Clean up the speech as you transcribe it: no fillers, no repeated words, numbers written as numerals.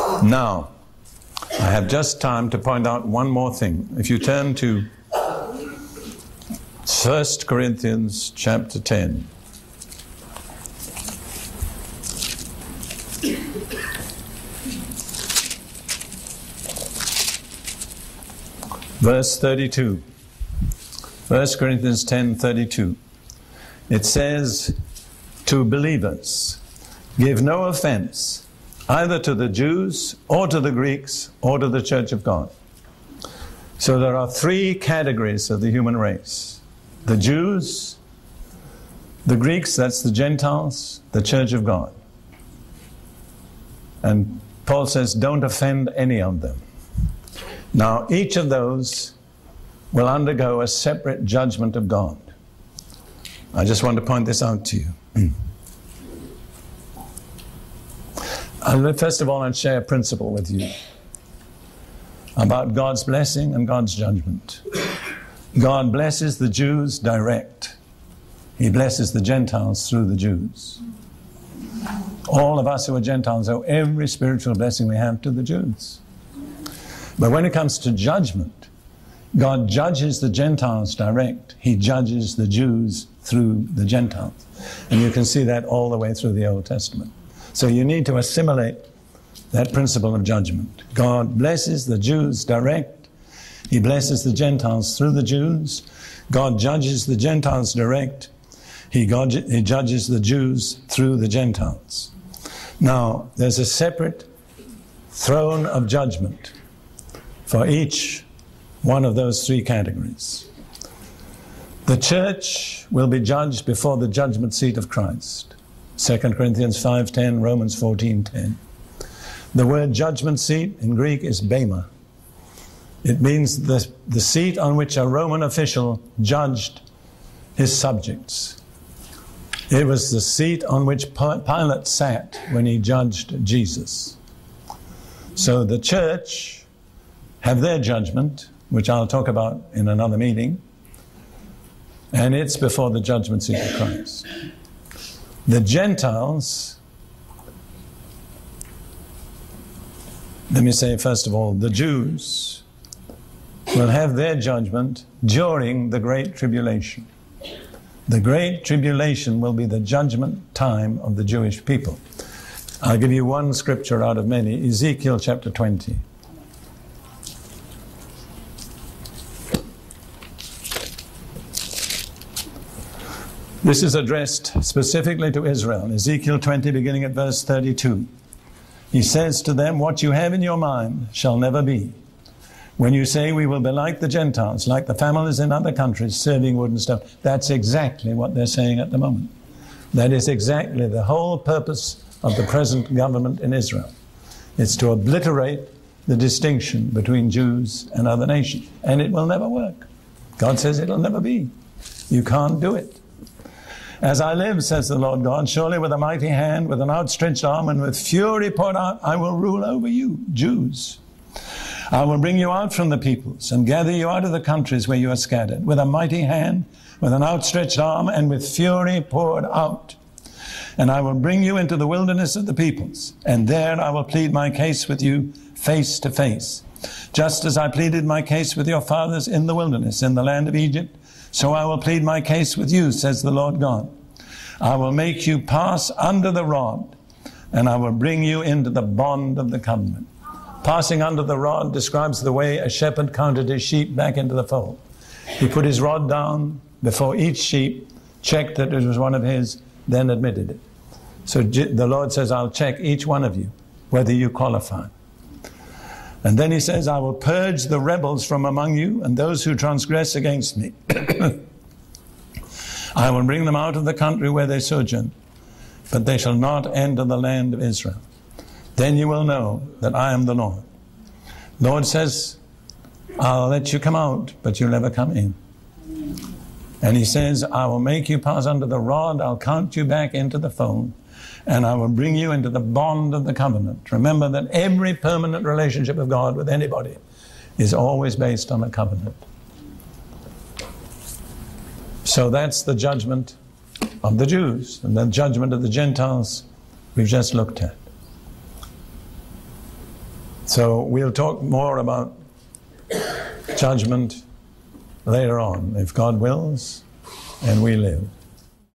Now, I have just time to point out one more thing. If you turn to 1 Corinthians chapter 10. Verse 32. 1 Corinthians 10:32. It says, to believers, give no offense either to the Jews or to the Greeks or to the church of God. So there are three categories of the human race. The Jews, the Greeks, that's the Gentiles, the church of God. And Paul says, don't offend any of them. Now, each of those will undergo a separate judgment of God. I just want to point this out to you. First of all, I'll share a principle with you about God's blessing and God's judgment. God blesses the Jews direct. He blesses the Gentiles through the Jews. All of us who are Gentiles owe every spiritual blessing we have to the Jews. But when it comes to judgment, God judges the Gentiles direct. He judges the Jews through the Gentiles. And you can see that all the way through the Old Testament. So you need to assimilate that principle of judgment. God blesses the Jews direct. He blesses the Gentiles through the Jews. God judges the Gentiles direct. He judges the Jews through the Gentiles. Now, there's a separate throne of judgment for each one of those three categories. The church will be judged before the judgment seat of Christ. 2 Corinthians 5:10, Romans 14:10. The word judgment seat in Greek is bema. It means the seat on which a Roman official judged his subjects. It was the seat on which Pilate sat when he judged Jesus. So the church have their judgment, which I'll talk about in another meeting, and it's before the judgment seat of Christ. The Gentiles, let me say first of all, the Jews will have their judgment during the Great Tribulation. The Great Tribulation will be the judgment time of the Jewish people. I'll give you one scripture out of many, Ezekiel chapter 20. This is addressed specifically to Israel. Ezekiel 20, beginning at verse 32. He says to them, what you have in your mind shall never be. When you say we will be like the Gentiles, like the families in other countries, serving wood and stone, that's exactly what they're saying at the moment. That is exactly the whole purpose of the present government in Israel. It's to obliterate the distinction between Jews and other nations. And it will never work. God says it'll never be. You can't do it. As I live, says the Lord God, surely with a mighty hand, with an outstretched arm, and with fury poured out, I will rule over you, Jews. I will bring you out from the peoples and gather you out of the countries where you are scattered, with a mighty hand, with an outstretched arm, and with fury poured out. And I will bring you into the wilderness of the peoples, and there I will plead my case with you face to face. Just as I pleaded my case with your fathers in the wilderness, in the land of Egypt, so I will plead my case with you, says the Lord God. I will make you pass under the rod, and I will bring you into the bond of the covenant. Passing under the rod describes the way a shepherd counted his sheep back into the fold. He put his rod down before each sheep, checked that it was one of his, then admitted it. So the Lord says, I'll check each one of you, whether you qualify. And then he says, I will purge the rebels from among you and those who transgress against me. I will bring them out of the country where they sojourn, but they shall not enter the land of Israel. Then you will know that I am the Lord. Lord says, I'll let you come out, but you'll never come in. And he says, I will make you pass under the rod, I'll count you back into the fold, and I will bring you into the bond of the covenant. Remember that every permanent relationship of God with anybody is always based on a covenant. So that's the judgment of the Jews, and the judgment of the Gentiles we've just looked at. So we'll talk more about judgment later on, if God wills and we live.